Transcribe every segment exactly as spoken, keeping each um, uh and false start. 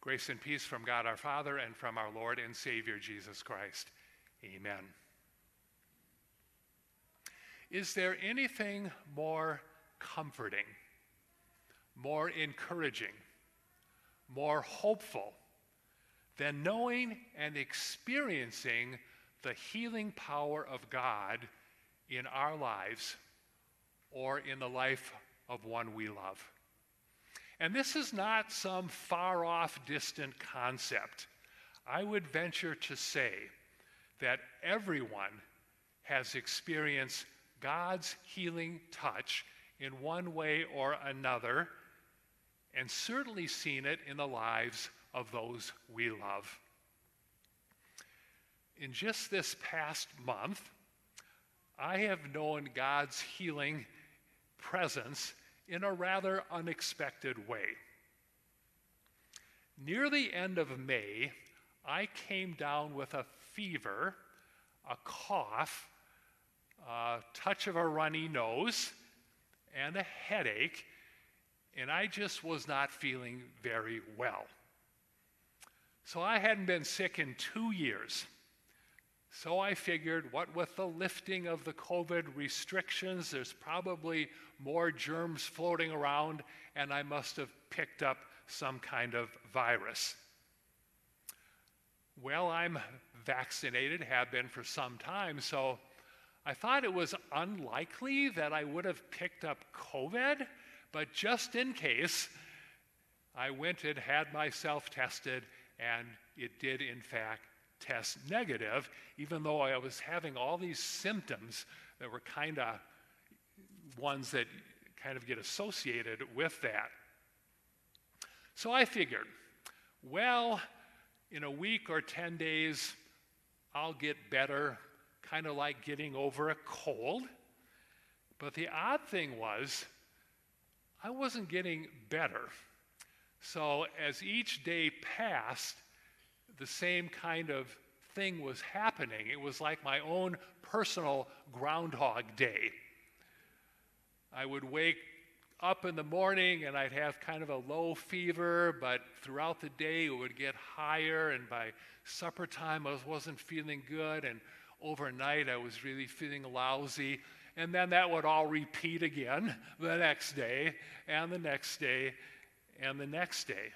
Grace and peace from God our Father and from our Lord and Savior Jesus Christ. Amen. Is there anything more comforting, more encouraging, more hopeful than knowing and experiencing the healing power of God in our lives or in the life of one we love? And this is not some far-off, distant concept. I would venture to say that everyone has experienced God's healing touch in one way or another, and certainly seen it in the lives of those we love. In just this past month, I have known God's healing presence in a rather unexpected way. Near the end of May, I came down with a fever, a cough, a touch of a runny nose, and a headache, and I just was not feeling very well. So I hadn't been sick in two years. So I figured, what with the lifting of the COVID restrictions, there's probably more germs floating around, and I must have picked up some kind of virus. Well, I'm vaccinated, have been for some time, so I thought it was unlikely that I would have picked up COVID, but just in case, I went and had myself tested, and it did, in fact, test negative, even though I was having all these symptoms that were kind of ones that kind of get associated with that. So I figured, well, in a week or ten days, I'll get better, kind of like getting over a cold. But the odd thing was, I wasn't getting better. So as each day passed, the same kind of thing was happening. It was like my own personal Groundhog Day. I would wake up in the morning and I'd have kind of a low fever, but throughout the day it would get higher, and by supper time I wasn't feeling good, and overnight I was really feeling lousy, and then that would all repeat again the next day, and the next day, and the next day.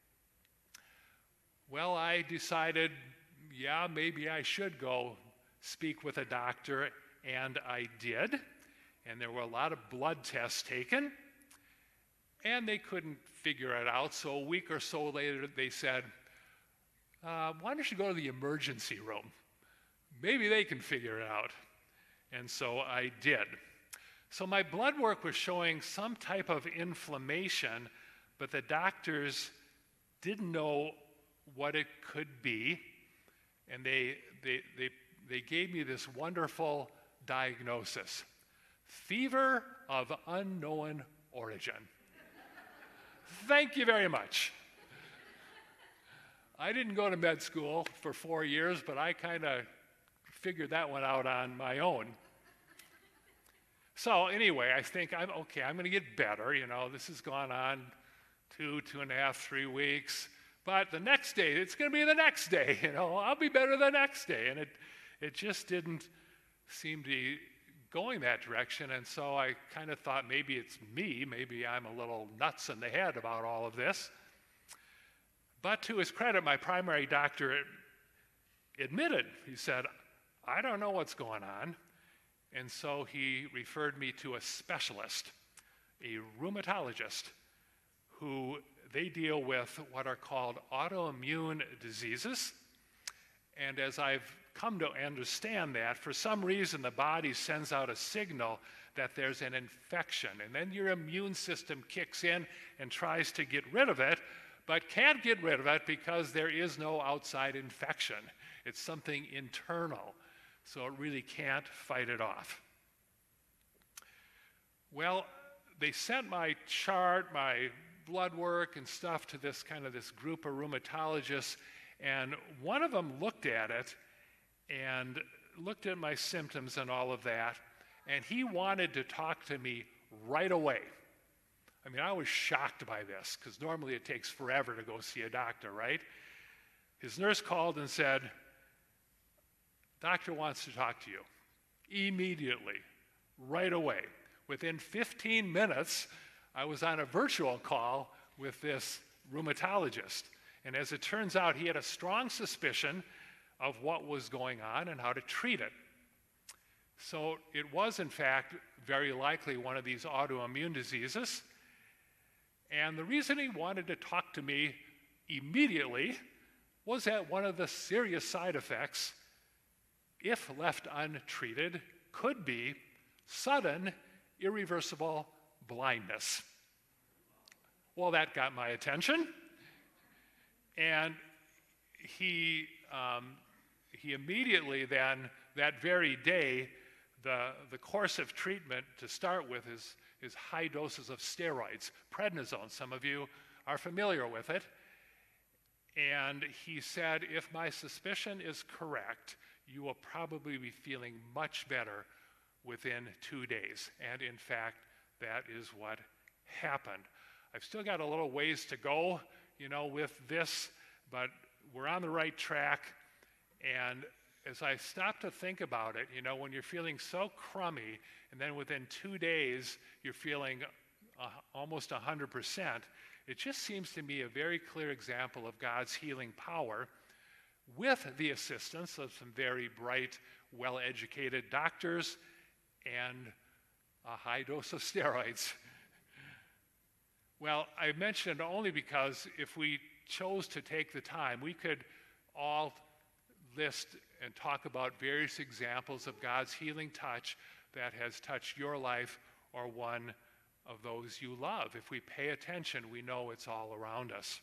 Well, I decided, yeah, maybe I should go speak with a doctor, and I did. And there were a lot of blood tests taken, and they couldn't figure it out. So a week or so later, they said, uh, why don't you go to the emergency room? Maybe they can figure it out. And so I did. So my blood work was showing some type of inflammation, but the doctors didn't know what it could be, and they, they, they, they gave me this wonderful diagnosis: fever of unknown origin. Thank you very much. I didn't go to med school for four years, but I kind of figured that one out on my own. So anyway, I think, I'm okay, I'm going to get better. You know, this has gone on two, two and a half, three weeks. But the next day, it's going to be the next day, you know, I'll be better the next day. And it, it just didn't seem to be going that direction. And so I kind of thought maybe it's me, maybe I'm a little nuts in the head about all of this. But to his credit, my primary doctor admitted, he said, I don't know what's going on. And so he referred me to a specialist, a rheumatologist, who they deal with what are called autoimmune diseases. And as I've come to understand that, for some reason the body sends out a signal that there's an infection, and then your immune system kicks in and tries to get rid of it, but can't get rid of it because there is no outside infection. It's something internal, so it really can't fight it off. Well, they sent my chart, my blood work and stuff to this kind of this group of rheumatologists, and one of them looked at it and looked at my symptoms and all of that, and he wanted to talk to me right away I mean, I was shocked by this, because normally it takes forever to go see a doctor, right? His nurse called and said, "Doctor wants to talk to you." Immediately, right away. Within fifteen minutes, I was on a virtual call with this rheumatologist. And as it turns out, he had a strong suspicion of what was going on and how to treat it. So it was, in fact, very likely one of these autoimmune diseases. And the reason he wanted to talk to me immediately was that one of the serious side effects, if left untreated, could be sudden, irreversible blindness. Well, that got my attention. And he, um, he immediately then, that very day, the, the course of treatment to start with is, is high doses of steroids, prednisone. Some of you are familiar with it. And he said, if my suspicion is correct, you will probably be feeling much better within two days. And in fact, that is what happened. I've still got a little ways to go, you know, with this, but we're on the right track. And as I stop to think about it, you know, when you're feeling so crummy, and then within two days you're feeling uh, almost one hundred percent, it just seems to me a very clear example of God's healing power with the assistance of some very bright, well-educated doctors and a high dose of steroids. Well, I mentioned only because if we chose to take the time, we could all list and talk about various examples of God's healing touch that has touched your life or one of those you love. If we pay attention, we know it's all around us.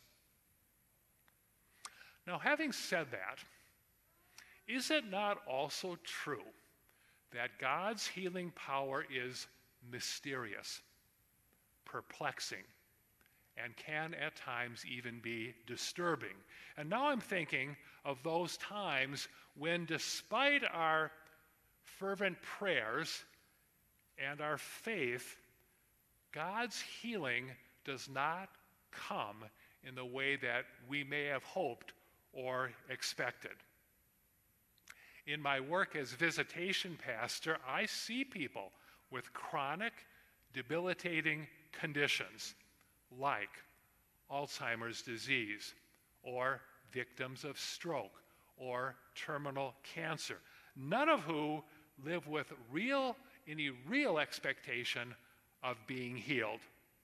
Now, having said that, is it not also true that God's healing power is mysterious, perplexing, and can at times even be disturbing? And now I'm thinking of those times when, despite our fervent prayers and our faith, God's healing does not come in the way that we may have hoped or expected. In my work as visitation pastor, I see people with chronic, debilitating conditions like Alzheimer's disease, or victims of stroke, or terminal cancer, none of who live with real, any real expectation of being healed.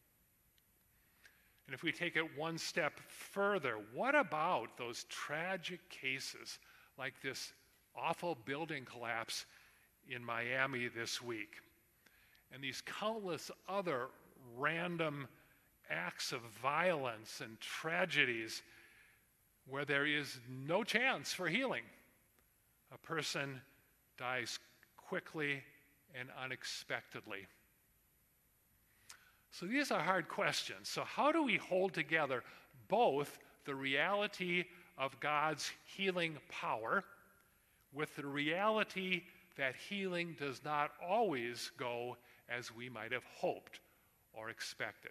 And if we take it one step further, what about those tragic cases like this awful building collapse in Miami this week, and these countless other random acts of violence and tragedies where there is no chance for healing? A person dies quickly and unexpectedly. So these are hard questions. So how do we hold together both the reality of God's healing power with the reality that healing does not always go as we might have hoped or expected?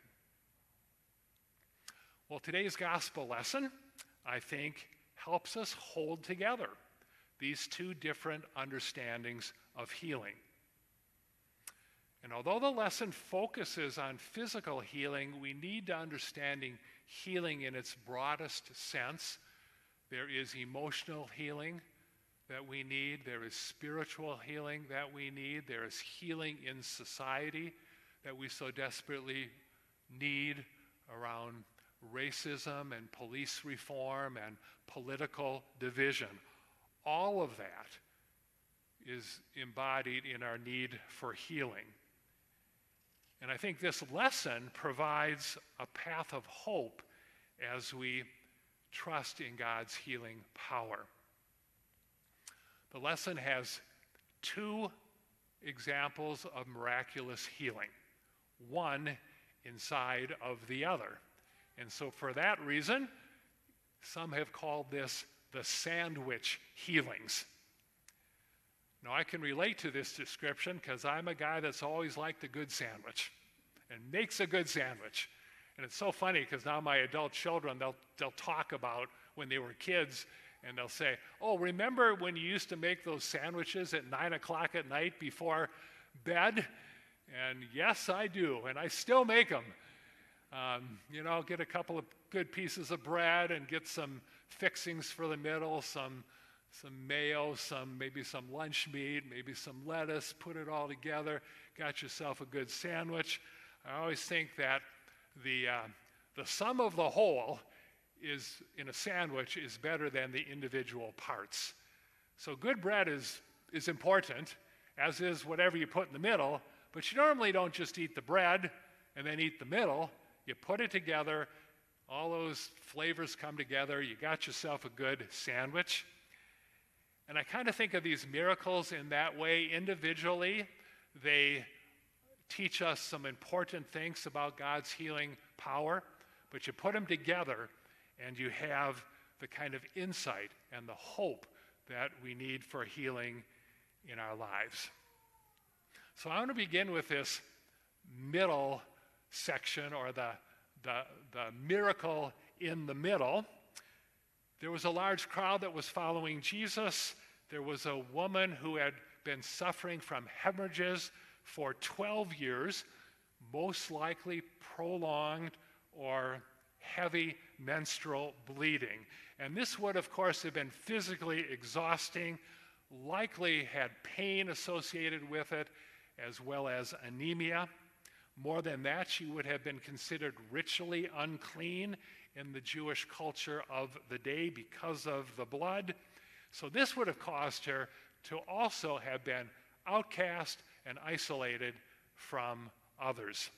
Well, today's gospel lesson, I think, helps us hold together these two different understandings of healing. And although the lesson focuses on physical healing, we need to understanding healing in its broadest sense. There is emotional healing that we need. There is spiritual healing that we need. There is healing in society that we so desperately need around racism and police reform and political division. All of that is embodied in our need for healing. And I think this lesson provides a path of hope as we trust in God's healing power. The lesson has two examples of miraculous healing, one inside of the other. And so for that reason, some have called this the sandwich healings. Now, I can relate to this description because I'm a guy that's always liked a good sandwich. and makes a good sandwich. And it's so funny because now my adult children, they'll, they'll talk about when they were kids, and they'll say, oh, remember when you used to make those sandwiches at nine o'clock at night before bed? And yes, I do, and I still make them. Um, you know, get a couple of good pieces of bread and get some fixings for the middle, some some mayo, some maybe some lunch meat, maybe some lettuce, put it all together, got yourself a good sandwich. I always think that the uh, the sum of the whole is in a sandwich is better than the individual parts. So good bread is is important, as is whatever you put in the middle, but you normally don't just eat the bread and then eat the middle. You put it together, all those flavors come together, you got yourself a good sandwich. And I kind of think of these miracles in that way individually. They teach us some important things about God's healing power, but you put them together and you have the kind of insight and the hope that we need for healing in our lives. So I want to begin with this middle section, or the, the, the miracle in the middle. There was a large crowd that was following Jesus. There was a woman who had been suffering from hemorrhages for twelve years, most likely prolonged or heavy menstrual bleeding. And this would, of course, have been physically exhausting, likely had pain associated with it, as well as anemia. More than that, she would have been considered ritually unclean in the Jewish culture of the day because of the blood. So this would have caused her to also have been outcast and isolated from others.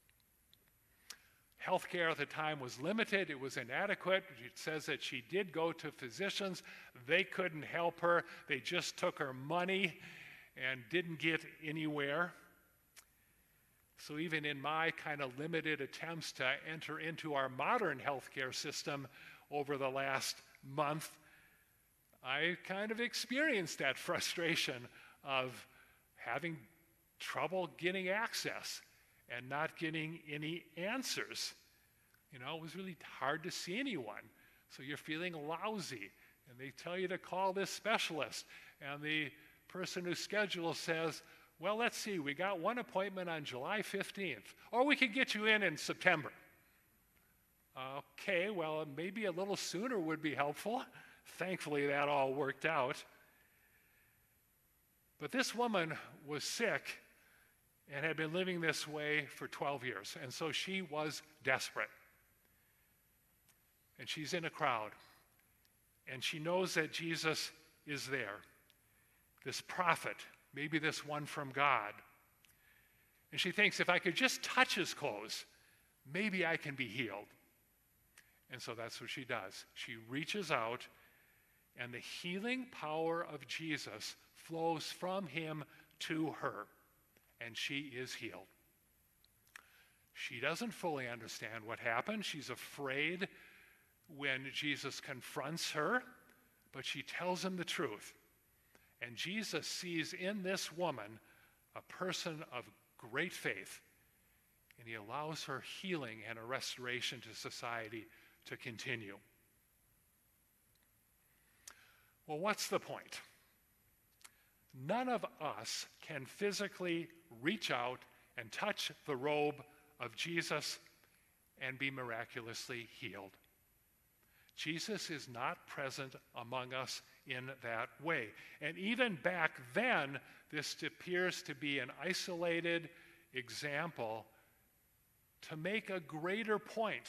Healthcare at the time was limited. It was inadequate. It says that she did go to physicians. They couldn't help her. They just took her money and didn't get anywhere. So even in my kind of limited attempts to enter into our modern healthcare system over the last month, I kind of experienced that frustration of having trouble getting access and not getting any answers. You know, it was really hard to see anyone. So you're feeling lousy, and they tell you to call this specialist, and the person who schedules says, well, let's see, we got one appointment on July fifteenth, or we could get you in in September. Okay, well, maybe a little sooner would be helpful. Thankfully, that all worked out. But this woman was sick and had been living this way for twelve years, and so she was desperate. And she's in a crowd, and she knows that Jesus is there, this prophet, maybe this one from God. And she thinks, if I could just touch his clothes, maybe I can be healed. And so that's what she does. She reaches out, and the healing power of Jesus flows from him to her, and she is healed. She doesn't fully understand what happened. She's afraid when Jesus confronts her, but she tells him the truth. And Jesus sees in this woman a person of great faith, and he allows her healing and a restoration to society to continue. Well, what's the point? None of us can physically reach out and touch the robe of Jesus and be miraculously healed. Jesus is not present among us in that way. And even back then, this appears to be an isolated example to make a greater point.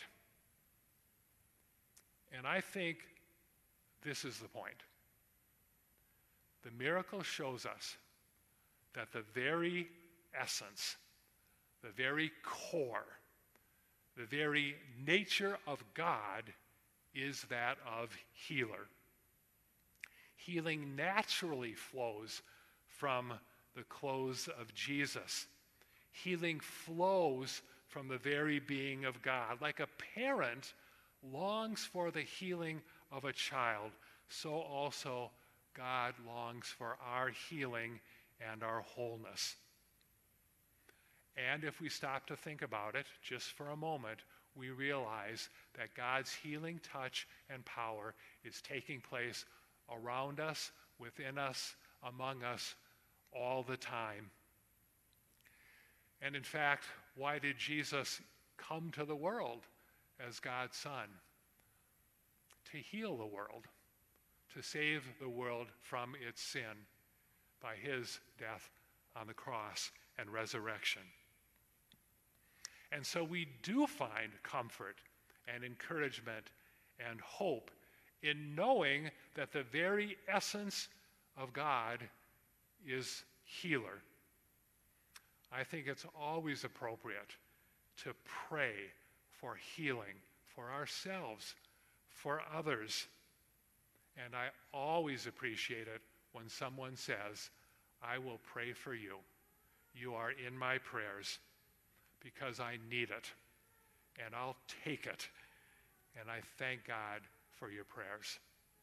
And I think this is the point. The miracle shows us that the very essence, the very core, the very nature of God is that of healer. Healing naturally flows from the clothes of Jesus. Healing flows from the very being of God. Like a parent longs for the healing of a child, so also God longs for our healing and our wholeness. And if we stop to think about it just for a moment, we realize that God's healing touch and power is taking place around us, within us, among us, all the time. And in fact, why did Jesus come to the world as God's Son? To heal the world, to save the world from its sin by his death on the cross and resurrection. And so we do find comfort and encouragement and hope in knowing that the very essence of God is healer. I think it's always appropriate to pray for healing for ourselves, for others. And I always appreciate it when someone says, I will pray for you. You are in my prayers because I need it, and I'll take it. And I thank God for your prayers.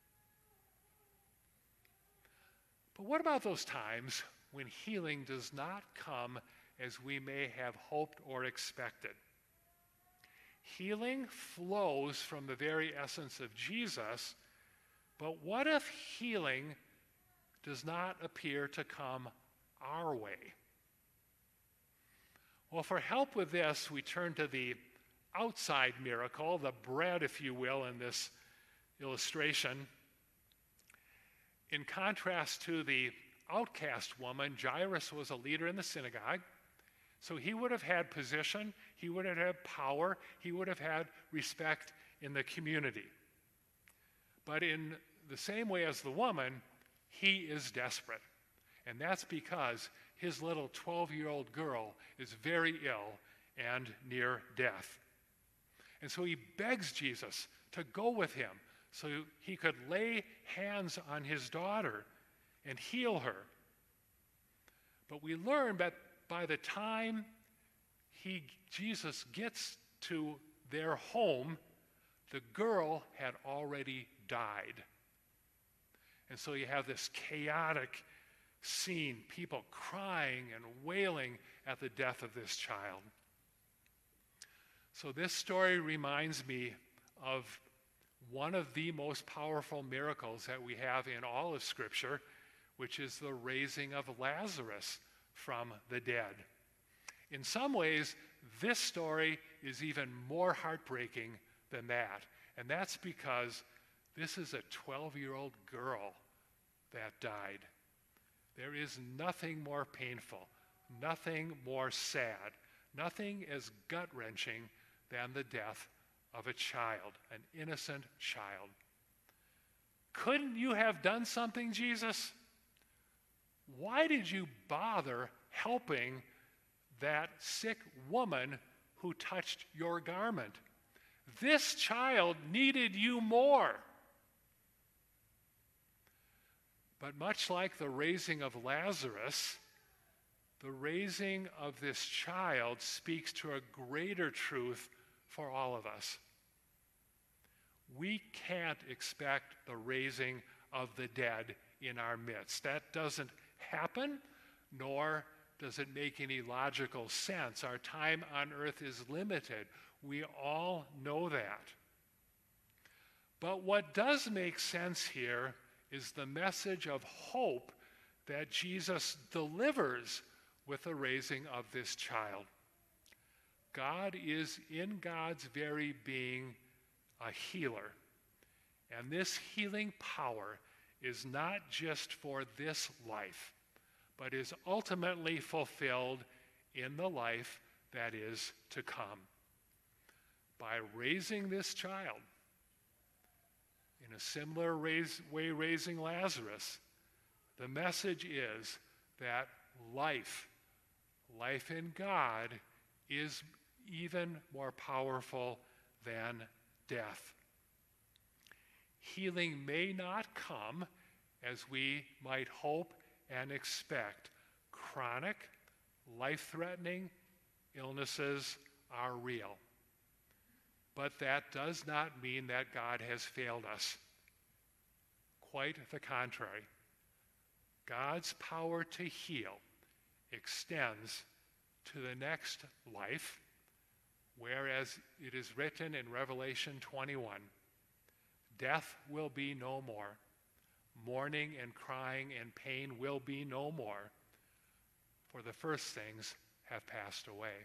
But what about those times when healing does not come as we may have hoped or expected? Healing flows from the very essence of Jesus, but what if healing does not appear to come our way? Well, for help with this, we turn to the outside miracle, the bread, if you will, in this illustration. In contrast to the outcast woman, Jairus was a leader in the synagogue. So he would have had position, he would have had power, he would have had respect in the community. But in the same way as the woman, he is desperate. And that's because his little twelve-year-old girl is very ill and near death. And so he begs Jesus to go with him so he could lay hands on his daughter and heal her. But we learn that by the time he, Jesus gets to their home, the girl had already died. And so you have this chaotic scene, people crying and wailing at the death of this child. So this story reminds me of one of the most powerful miracles that we have in all of Scripture, which is the raising of Lazarus from the dead. In some ways, this story is even more heartbreaking than that. And that's because this is a twelve-year-old girl that died. There is nothing more painful, nothing more sad, nothing as gut-wrenching than the death of a child, an innocent child. Couldn't you have done something, Jesus? Why did you bother helping that sick woman who touched your garment? This child needed you more. But much like the raising of Lazarus, the raising of this child speaks to a greater truth for all of us. We can't expect the raising of the dead in our midst. That doesn't happen, nor does it make any logical sense. Our time on earth is limited. We all know that. But what does make sense here is the message of hope that Jesus delivers with the raising of this child. God is in God's very being a healer. And this healing power is not just for this life, but is ultimately fulfilled in the life that is to come. By raising this child, in a similar raise, way raising Lazarus, the message is that life, life in God, is even more powerful than death. Healing may not come as we might hope and expect. Chronic, life-threatening illnesses are real. But that does not mean that God has failed us. Quite the contrary. God's power to heal extends to the next life, whereas it is written in Revelation twenty-one, death will be no more. Mourning and crying and pain will be no more, for the first things have passed away.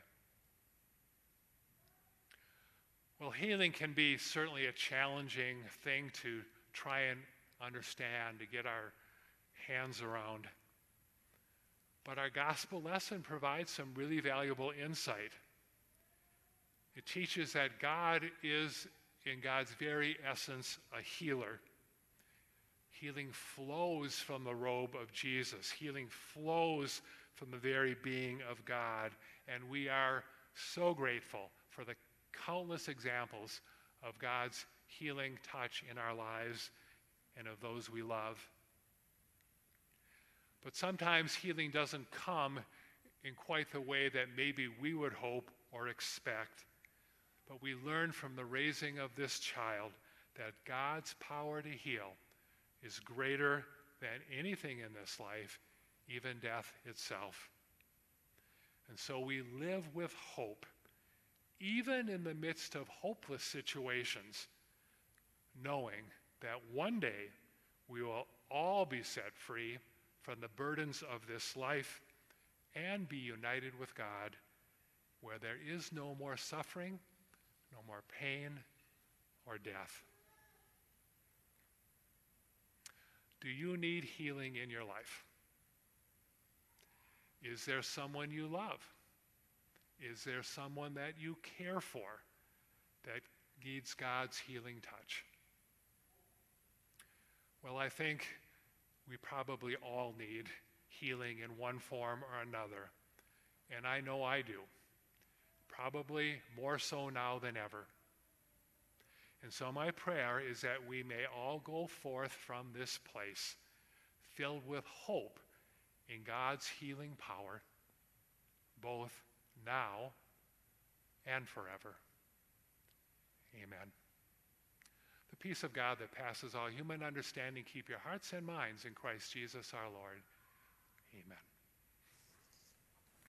Well, healing can be certainly a challenging thing to try and understand, to get our hands around. But our gospel lesson provides some really valuable insight. It teaches that God is, in God's very essence, a healer. Healing flows from the robe of Jesus. Healing flows from the very being of God. And we are so grateful for the countless examples of God's healing touch in our lives and of those we love. But sometimes healing doesn't come in quite the way that maybe we would hope or expect. But we learn from the raising of this child that God's power to heal is greater than anything in this life, even death itself. And so we live with hope, even in the midst of hopeless situations, knowing that one day we will all be set free from the burdens of this life and be united with God, where there is no more suffering, no more pain or death. Do you need healing in your life? Is there someone you love? Is there someone that you care for that needs God's healing touch? Well, I think we probably all need healing in one form or another. And I know I do. Probably more so now than ever. And so my prayer is that we may all go forth from this place filled with hope in God's healing power, both now and forever. Amen. The peace of God that passes all human understanding, keep your hearts and minds in Christ Jesus our Lord. Amen.